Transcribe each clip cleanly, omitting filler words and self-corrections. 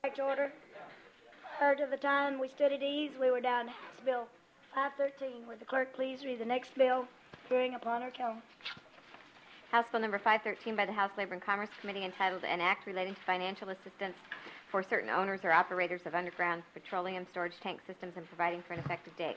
Back to order. Prior to the time we stood at ease, we were down to House Bill 513. Would the clerk please read the next bill, appearing upon her count? House Bill number 513 by the House Labor and Commerce Committee, entitled An Act Relating to Financial Assistance for Certain Owners or Operators of Underground Petroleum Storage Tank Systems and providing for an effective date.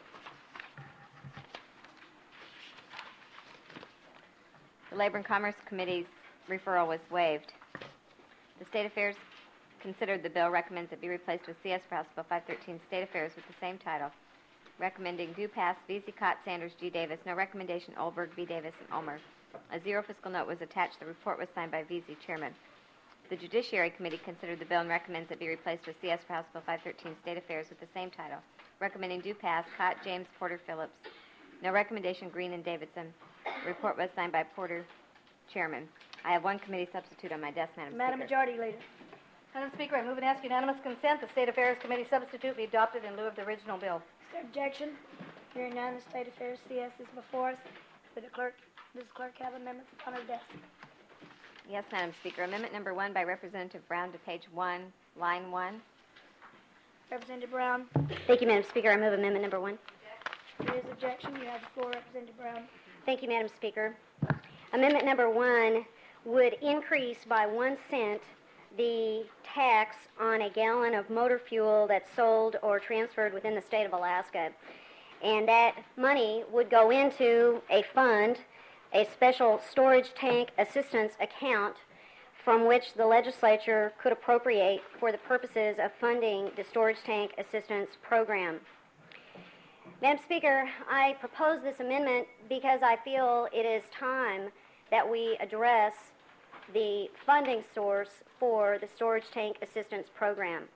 The Labor and Commerce Committee's referral was waived. The State Affairs considered the bill, recommends it be replaced with CS for House Bill 513, State Affairs with the same title. Recommending do pass, VZ Cott, Sanders, G. Davis. No recommendation, Olberg, B. Davis, and Ulmer. A zero fiscal note was attached. The report was signed by VZ Chairman. The Judiciary Committee considered the bill and recommends it be replaced with CS for House Bill 513, State Affairs with the same title. Recommending do pass, Cott, James, Porter, Phillips. No recommendation, Green and Davidson. The report was signed by Porter, Chairman. I have one committee substitute on my desk, Madam Speaker. Madam Majority Leader. Madam Speaker, I move and ask unanimous consent the State Affairs Committee substitute be adopted in lieu of the original bill. Is there objection? Hearing none, the State Affairs CS is before us. Does the clerk have amendments upon her desk? Yes, Madam Speaker. Amendment number 1 by Representative Brown to page 1, line 1. Representative Brown. Thank you, Madam Speaker. I move amendment number 1. There is objection. You have the floor, Representative Brown. Thank you, Madam Speaker. Amendment number 1 would increase by 1 cent the tax on a gallon of motor fuel that's sold or transferred within the state of Alaska. And that money would go into a fund, a special storage tank assistance account, from which the legislature could appropriate for the purposes of funding the storage tank assistance program. Madam Speaker, I propose this amendment because I feel it is time that we address the funding source for the storage tank assistance program.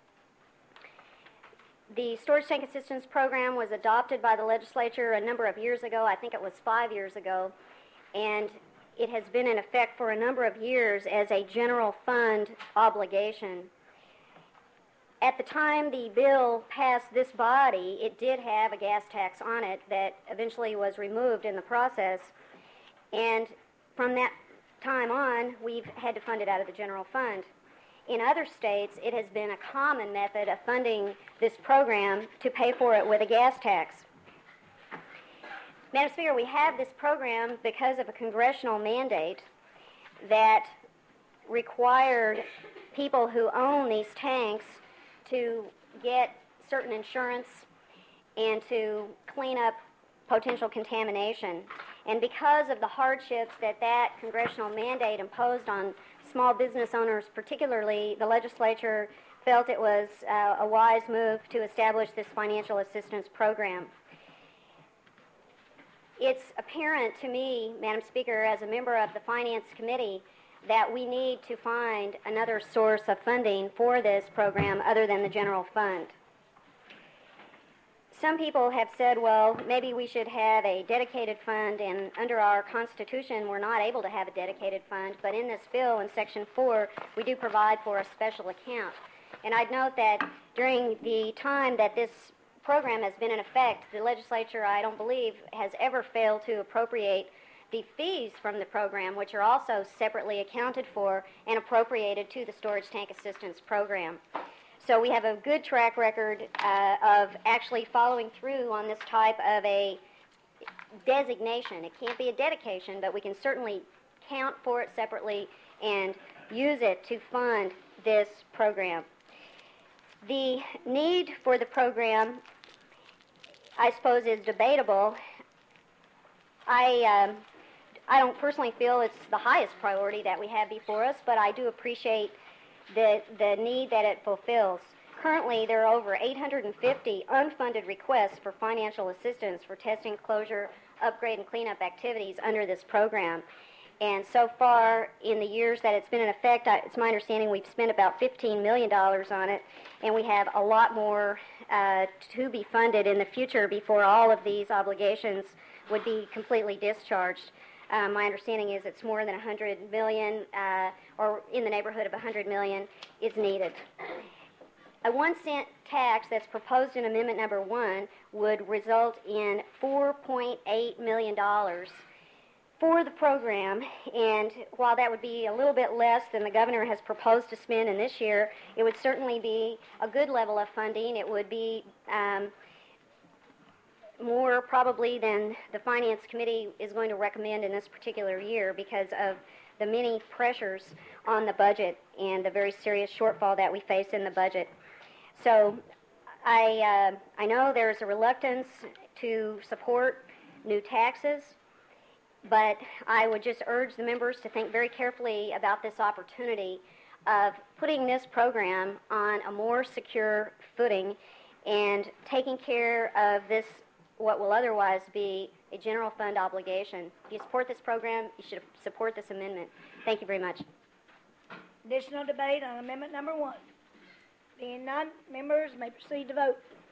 The storage tank assistance program was adopted by the legislature a number of years ago. I think it was 5 years ago, and it has been in effect for a number of years as a general fund obligation. At the time the bill passed this body, it did have a gas tax on it that eventually was removed in the process, and from that time on, we've had to fund it out of the general fund. In other states, it has been a common method of funding this program to pay for it with a gas tax. Madam Speaker, we have this program because of a congressional mandate that required people who own these tanks to get certain insurance and to clean up potential contamination. And because of the hardships that congressional mandate imposed on small business owners particularly, the legislature felt it was a wise move to establish this financial assistance program. It's apparent to me, Madam Speaker, as a member of the Finance Committee, that we need to find another source of funding for this program other than the general fund. Some people have said, well, maybe we should have a dedicated fund, and under our Constitution, we're not able to have a dedicated fund, but in this bill, in Section 4, we do provide for a special account. And I'd note that during the time that this program has been in effect, the legislature, I don't believe, has ever failed to appropriate the fees from the program, which are also separately accounted for and appropriated to the storage tank assistance program. So we have a good track record of actually following through on this type of a designation. It can't be a dedication, but we can certainly count for it separately and use it to fund this program. The need for the program, I suppose, is debatable. I don't personally feel it's the highest priority that we have before us, but I do appreciate the need that it fulfills. Currently, there are over 850 unfunded requests for financial assistance for testing, closure, upgrade, and cleanup activities under this program. And so far, in the years that it's been in effect, it's my understanding we've spent about $15 million on it, and we have a lot more to be funded in the future before all of these obligations would be completely discharged. My understanding is it's more than $100 million, or in the neighborhood of $100 million, is needed. A 1 cent tax that's proposed in Amendment Number 1 would result in $4.8 million for the program, and while that would be a little bit less than the governor has proposed to spend in this year, it would certainly be a good level of funding. It would be more probably than the Finance Committee is going to recommend in this particular year because of the many pressures on the budget and the very serious shortfall that we face in the budget. So I know there's a reluctance to support new taxes, but I would just urge the members to think very carefully about this opportunity of putting this program on a more secure footing and taking care of this, what will otherwise be a general fund obligation. If you support this program, you should support this amendment. Thank you very much. Additional debate on amendment number 1. Being none, members may proceed to vote.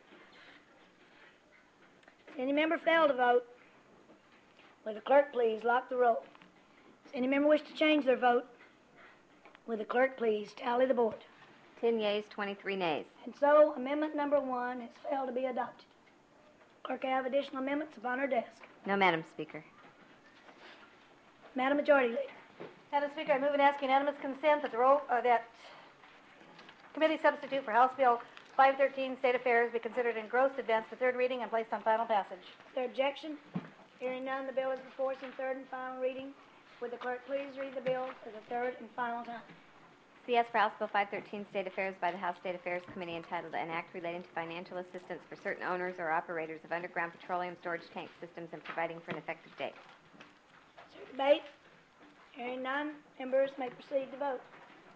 Does any member fail to vote? Will the clerk please lock the roll? Does any member wish to change their vote? Will the clerk please tally the board? 10 yeas, 23 nays. And so amendment number 1 has failed to be adopted. Clerk, I have additional amendments upon her desk. No, Madam Speaker. Madam Majority Leader. Madam Speaker, I move and ask unanimous consent that that committee substitute for House Bill 513, State Affairs, be considered engrossed, advanced to third reading, and placed on final passage. Is there objection? Hearing none, the bill is before us in third and final reading. Would the clerk please read the bill for the third and final time? CS for House Bill 513, State Affairs, by the House State Affairs Committee, entitled An Act Relating to Financial Assistance for Certain Owners or Operators of Underground Petroleum Storage Tank Systems and providing for an effective date. Is there debate? Hearing none, members may proceed to vote.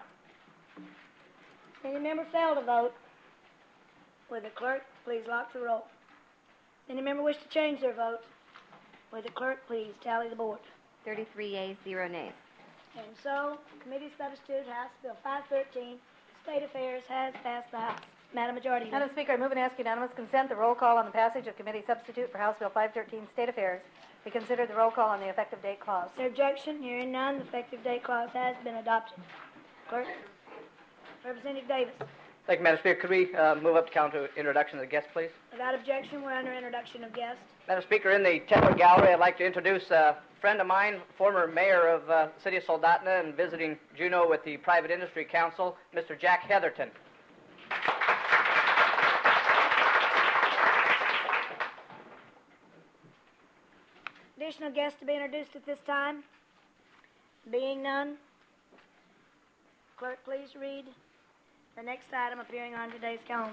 Any member fail to vote? Would the clerk please lock the roll? Any member wish to change their vote? Would the clerk please tally the board? 33 yeas, 0 nays. And so, committee substitute House Bill 513, State Affairs, has passed the House. Madam Majority Leader. Madam Speaker, I move and ask unanimous consent the roll call on the passage of committee substitute for House Bill 513, State Affairs, be considered the roll call on the effective date clause. Is there objection? Hearing none, the effective date clause has been adopted. Clerk. Representative Davis. Thank you, Madam Speaker. Could we move up to council introduction of the guest, please? Without objection, we're under introduction of guests. Madam Speaker, in the Temple Gallery, I'd like to introduce a friend of mine, former mayor of the city of Soldotna and visiting Juneau with the Private Industry Council, Mr. Jack Heatherton. Additional guests to be introduced at this time? Being none, clerk, please read the next item appearing on today's calendar.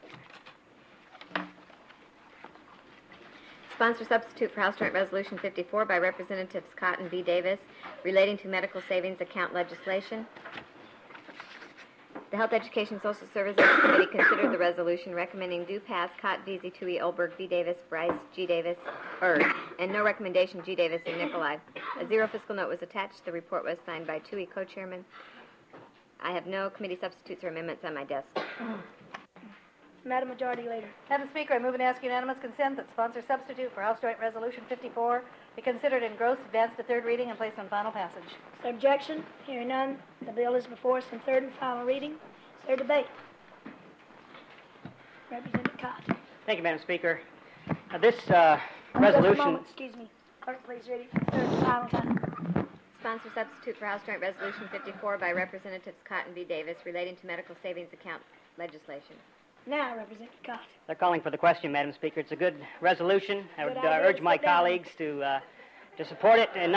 Sponsor substitute for House Joint Resolution 54 by Representatives Cotton V. Davis relating to medical savings account legislation. The Health, Education, Social Services Committee considered the resolution recommending do pass Cott, VZ, Tui, Olberg, V. Davis, Bryce, G. Davis, and no recommendation G. Davis and Nikolai. A zero fiscal note was attached. The report was signed by Tui, co-chairman. I have no committee substitutes or amendments on my desk. Madam Majority Leader. Madam Speaker, I move and ask unanimous consent that sponsor substitute for House Joint Resolution 54 be considered engrossed, advanced to third reading, and placed on final passage. Is there objection? Hearing none, the bill is before us in third and final reading. Is there debate? Representative Cott. Thank you, Madam Speaker. This Just a resolution... moment, excuse me. Clerk, please read it for the third and final time. Sponsor substitute for House Joint Resolution 54 by Representatives Cotton V. Davis relating to medical savings account legislation. Now, Representative Cott. They're calling for the question, Madam Speaker. It's a good resolution. I would Good idea. urge my Sit down. colleagues to support it. In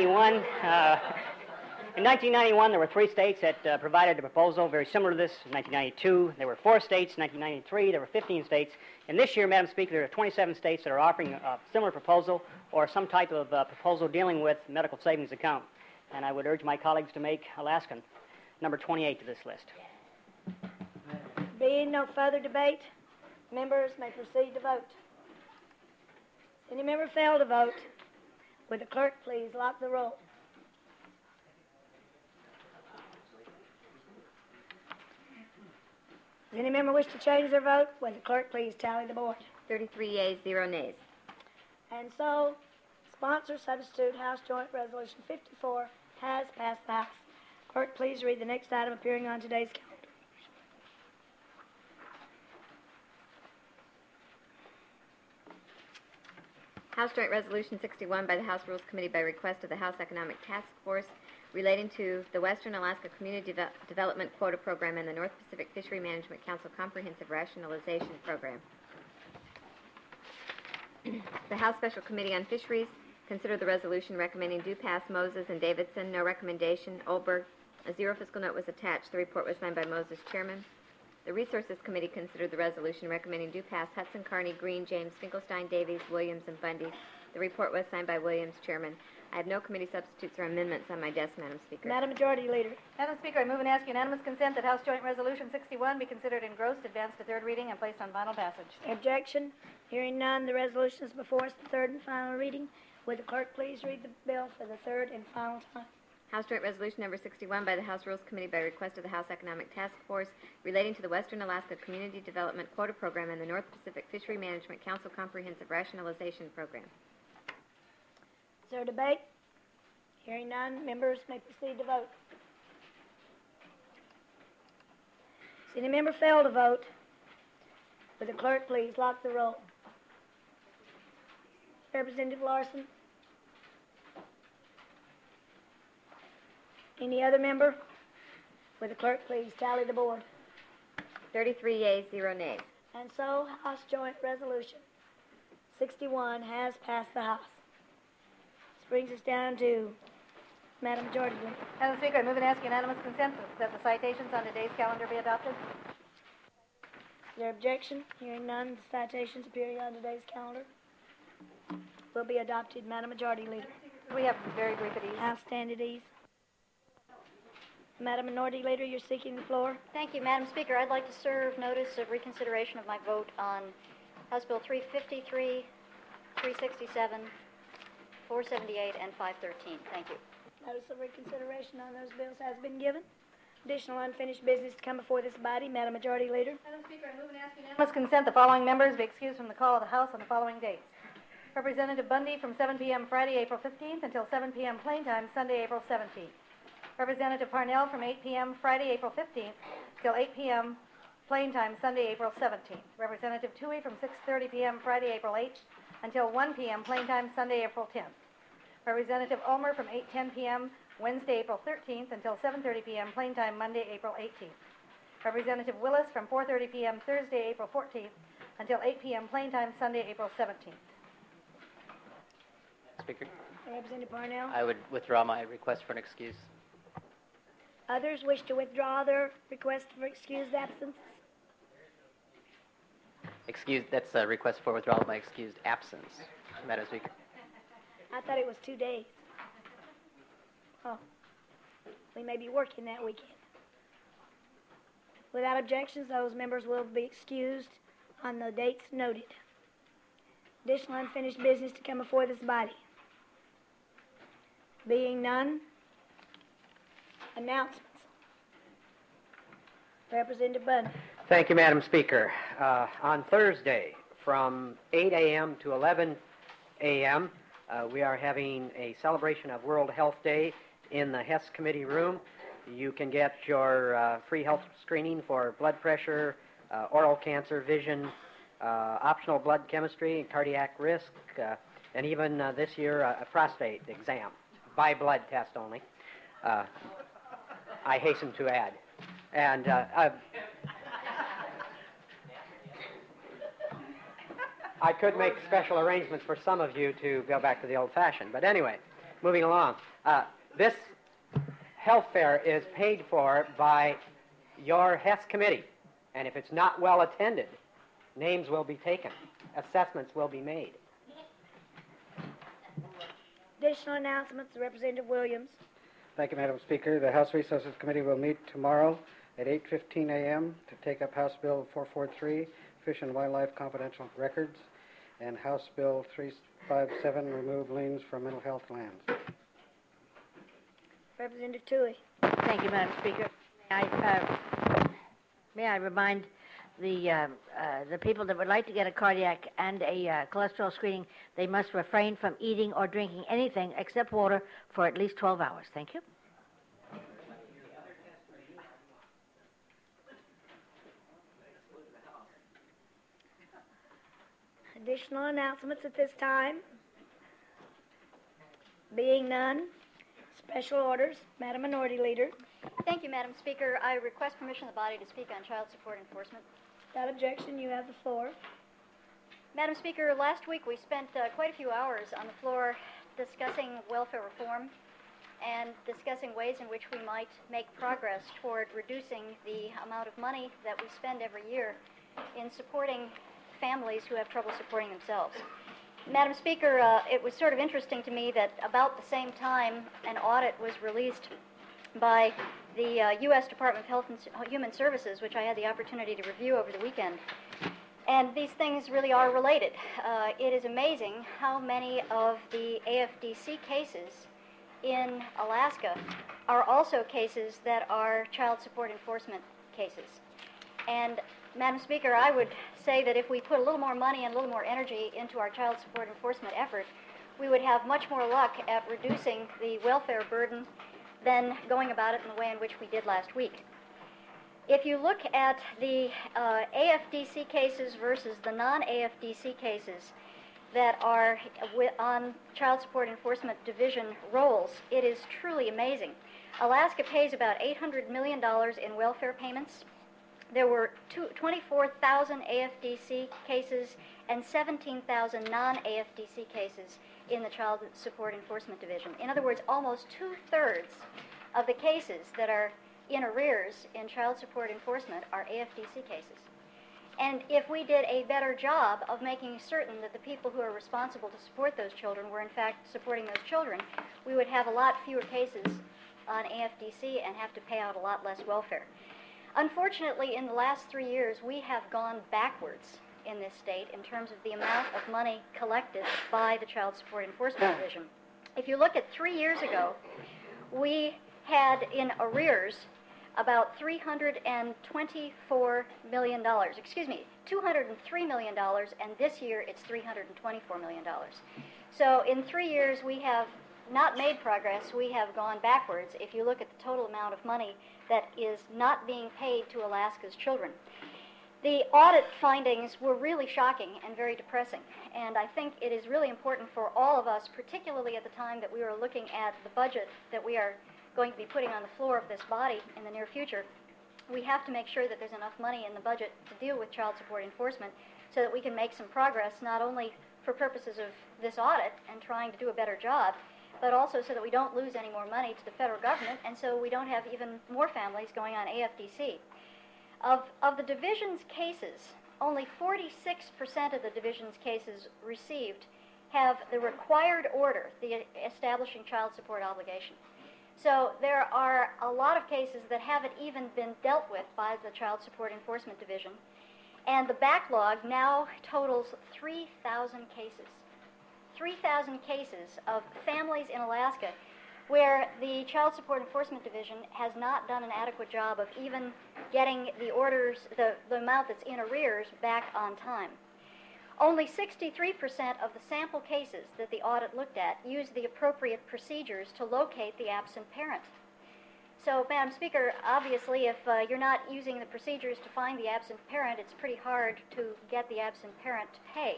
1991, there were 3 states that provided a proposal very similar to this. In 1992, there were 4 states. In 1993, there were 15 states. And this year, Madam Speaker, there are 27 states that are offering a similar proposal or some type of proposal dealing with medical savings account. And I would urge my colleagues to make Alaskan number 28 to this list. Being no further debate, members may proceed to vote. Any member fail to vote, would the clerk please lock the roll? Does any member wish to change their vote? Would the clerk please tally the board? 33 yeas, 0 nays. And so, sponsor substitute House Joint Resolution 54 has passed the House. Clerk, please read the next item appearing on today's calendar. House Joint Resolution 61 by the House Rules Committee by request of the House Economic Task Force relating to the Western Alaska Community Development Quota Program and the North Pacific Fishery Management Council Comprehensive Rationalization Program. The House Special Committee on Fisheries considered the resolution recommending do pass Moses and Davidson. No recommendation. Olberg. A 0 fiscal note was attached. The report was signed by Moses, Chairman. The Resources Committee considered the resolution recommending do pass Hudson, Carney, Green, James, Finkelstein, Davies, Williams, and Bundy. The report was signed by Williams, Chairman. I have no committee substitutes or amendments on my desk, Madam Speaker. Madam Majority Leader. Madam Speaker, I move and ask unanimous consent that House Joint Resolution 61 be considered engrossed, advanced to third reading, and placed on final passage. Objection? Hearing none, the resolution is before us for third and final reading. Would the clerk please read the bill for the third and final time? House Joint Resolution number 61 by the House Rules Committee by request of the House Economic Task Force relating to the Western Alaska Community Development Quota Program and the North Pacific Fishery Management Council Comprehensive Rationalization Program. Is there a debate? Hearing none, members may proceed to vote. Does any member fail to vote? Would the clerk please lock the roll? Representative Larson? Any other member? Would the clerk please tally the board? 33 yeas, 0 nays. And so, House Joint Resolution 61 has passed the House. This brings us down to Madam Majority Leader. Madam Speaker, I move and ask unanimous consent that the citations on today's calendar be adopted. Is there objection? Hearing none, the citations appearing on today's calendar will be adopted. Madam Majority Leader. We have very brief at ease. House stand at ease. Madam Minority Leader, you're seeking the floor. Thank you, Madam Speaker. I'd like to serve notice of reconsideration of my vote on House Bill 353, 367, 478, and 513. Thank you. Notice of reconsideration on those bills has been given. Additional unfinished business to come before this body. Madam Majority Leader. Madam Speaker, I move and ask unanimous consent the following members be excused from the call of the House on the following dates. Representative Bundy from 7 p.m. Friday, April 15th until 7 p.m. plain time, Sunday, April 17th. Representative Parnell from 8 p.m. Friday, April 15th till 8 p.m. plain time, Sunday, April 17th. Representative Toohey from 6:30 p.m. Friday, April 8th until 1 p.m. plain time, Sunday, April 10th. Representative Ulmer from 8:10 p.m. Wednesday, April 13th until 7:30 p.m. plain time, Monday, April 18th. Representative Willis from 4:30 p.m. Thursday, April 14th until 8 p.m. plain time, Sunday, April 17th. Speaker, Representative Parnell. I would withdraw my request for an excuse. Others wish to withdraw their request for excused absences. That's a request for withdrawal of my excused absence, Madam Speaker. I thought it was 2 days. Oh, we may be working that weekend. Without objections, those members will be excused on the dates noted. Additional unfinished business to come before this body. Being none, announcements. Representative Bundy. Thank you, Madam Speaker. On Thursday, from 8 a.m. to 11 a.m., we are having a celebration of World Health Day in the Hess Committee room. You can get your free health screening for blood pressure, oral cancer, vision, optional blood chemistry, cardiac risk, and even this year a prostate exam, by blood test only. I hasten to add. And I could make special arrangements for some of you to go back to the old-fashioned. But anyway, moving along. This health fair is paid for by your Hess Committee. And if it's not well attended, names will be taken. Assessments will be made. Additional announcements, Representative Williams. Thank you, Madam Speaker. The House Resources Committee will meet tomorrow at 8:15 a.m. to take up House Bill 443, Fish and Wildlife Confidential Records, and House Bill 357, remove liens from mental health lands. Representative Toohey. Thank you, Madam Speaker. May I remind the people that would like to get a cardiac and a cholesterol screening, they must refrain from eating or drinking anything except water for at least 12 hours. Thank you. Additional announcements at this time. Being none, special orders. Madam Minority Leader. Thank you, Madam Speaker. I request permission of the body to speak on child support enforcement. Without objection, you have the floor. Madam Speaker, last week we spent quite a few hours on the floor discussing welfare reform and discussing ways in which we might make progress toward reducing the amount of money that we spend every year in supporting families who have trouble supporting themselves. Madam Speaker, it was sort of interesting to me that about the same time an audit was released by the U.S. Department of Health and Human Services, which I had the opportunity to review over the weekend. And these things really are related. It is amazing how many of the AFDC cases in Alaska are also cases that are child support enforcement cases. And Madam Speaker, I would say that if we put a little more money and a little more energy into our child support enforcement effort, we would have much more luck at reducing the welfare burden than going about it in the way in which we did last week. If you look at the AFDC cases versus the non-AFDC cases that are on Child Support Enforcement Division rolls, it is truly amazing. Alaska pays about $800 million in welfare payments. There were 24,000 AFDC cases and 17,000 non-AFDC cases in the Child Support Enforcement Division. In other words, almost two-thirds of the cases that are in arrears in child support enforcement are AFDC cases. And if we did a better job of making certain that the people who are responsible to support those children were in fact supporting those children, we would have a lot fewer cases on AFDC and have to pay out a lot less welfare. Unfortunately, in the last 3 years, we have gone backwards in this state in terms of the amount of money collected by the Child Support Enforcement Division. If you look at 3 years ago, we had in arrears about $203 million, and this year it's $324 million. So in 3 years we have not made progress, we have gone backwards if you look at the total amount of money that is not being paid to Alaska's children. The audit findings were really shocking and very depressing, and I think it is really important for all of us, particularly at the time that we are looking at the budget that we are going to be putting on the floor of this body in the near future, we have to make sure that there's enough money in the budget to deal with child support enforcement so that we can make some progress, not only for purposes of this audit and trying to do a better job, but also so that we don't lose any more money to the federal government and so we don't have even more families going on AFDC. Of the division's cases, only 46% of the division's cases received have the required order, the establishing child support obligation. So there are a lot of cases that haven't even been dealt with by the Child Support Enforcement Division, and the backlog now totals 3,000 cases. 3,000 cases of families in Alaska where the Child Support Enforcement Division has not done an adequate job of even getting the orders, the amount that's in arrears, back on time. Only 63% of the sample cases that the audit looked at used the appropriate procedures to locate the absent parent. So, Madam Speaker, obviously if you're not using the procedures to find the absent parent, it's pretty hard to get the absent parent to pay.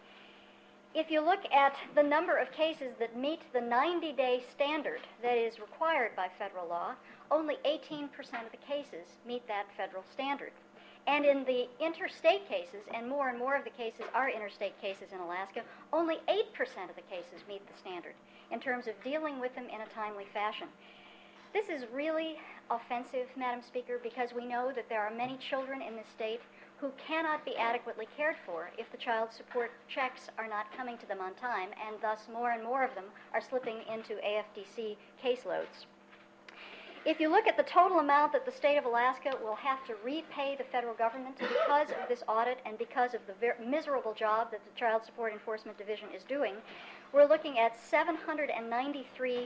If you look at the number of cases that meet the 90-day standard that is required by federal law, only 18% of the cases meet that federal standard. And in the interstate cases, and more of the cases are interstate cases in Alaska, only 8% of the cases meet the standard in terms of dealing with them in a timely fashion. This is really offensive, Madam Speaker, because we know that there are many children in this state who cannot be adequately cared for if the child support checks are not coming to them on time, and thus more and more of them are slipping into AFDC caseloads. If you look at the total amount that the state of Alaska will have to repay the federal government because of this audit and because of the miserable job that the Child Support Enforcement Division is doing, we're looking at $793,000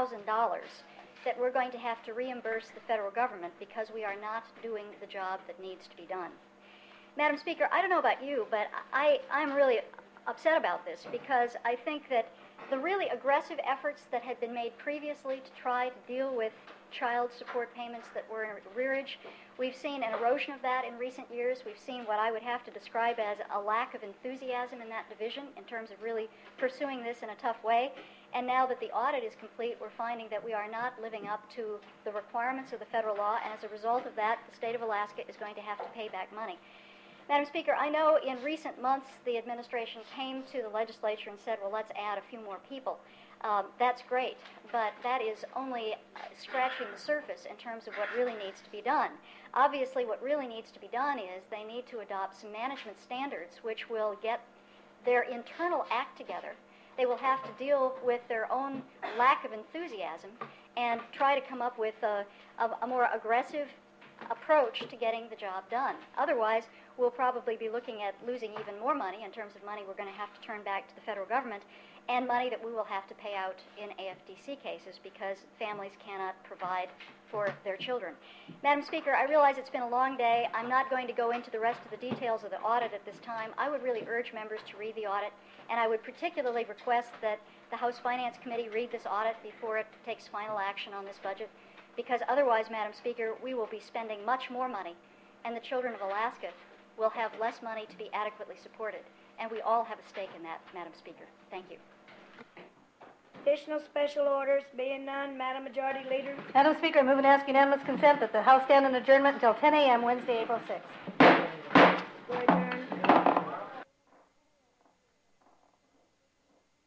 that we're going to have to reimburse the federal government because we are not doing the job that needs to be done. Madam Speaker, I don't know about you, but I'm really upset about this because I think that the really aggressive efforts that had been made previously to try to deal with child support payments that were in arrearage, we've seen an erosion of that in recent years. We've seen what I would have to describe as a lack of enthusiasm in that division in terms of really pursuing this in a tough way. And now that the audit is complete, we're finding that we are not living up to the requirements of the federal law, and as a result of that, the state of Alaska is going to have to pay back money. Madam Speaker, I know in recent months the administration came to the legislature and said, well, let's add a few more people. That's great, but that is only scratching the surface in terms of what really needs to be done. Obviously, what really needs to be done is they need to adopt some management standards which will get their internal act together. They will have to deal with their own lack of enthusiasm and try to come up with a more aggressive approach to getting the job done. Otherwise, we'll probably be looking at losing even more money in terms of money we're going to have to turn back to the federal government and money that we will have to pay out in AFDC cases because families cannot provide for their children. Madam Speaker, I realize it's been a long day. I'm not going to go into the rest of the details of the audit at this time. I would really urge members to read the audit, and I would particularly request that the House Finance Committee read this audit before it takes final action on this budget, because otherwise, Madam Speaker, we will be spending much more money, and the children of Alaska will have less money to be adequately supported. And we all have a stake in that, Madam Speaker. Thank you. Additional special orders being none, Madam Majority Leader. Madam Speaker, I move and ask unanimous consent that the House stand in adjournment until 10 a.m. Wednesday, April 6th. We're adjourned.